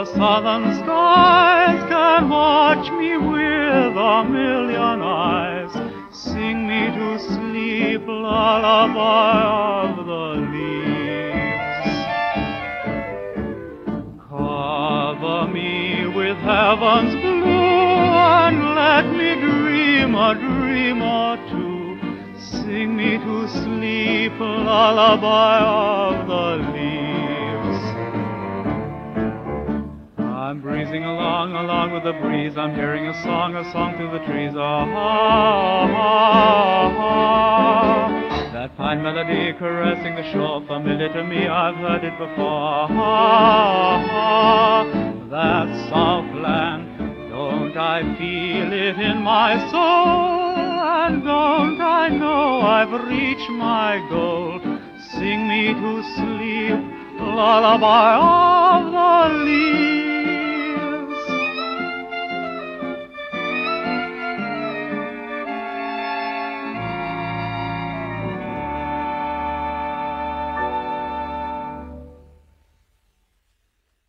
southern skies can watch me with a million eyes. Sing me to sleep, lullaby of the leaves. Cover me with heaven's blue and let me dream a dream or two. Sing me to sleep, lullaby of the leaves. I'm breezing along with the breeze. I'm hearing a song through the trees. That fine melody caressing the shore, familiar to me, I've heard it before. That Southland, don't I feel it in my soul? And don't I know I've reached my goal? Sing me to sleep, lullaby of the leaves.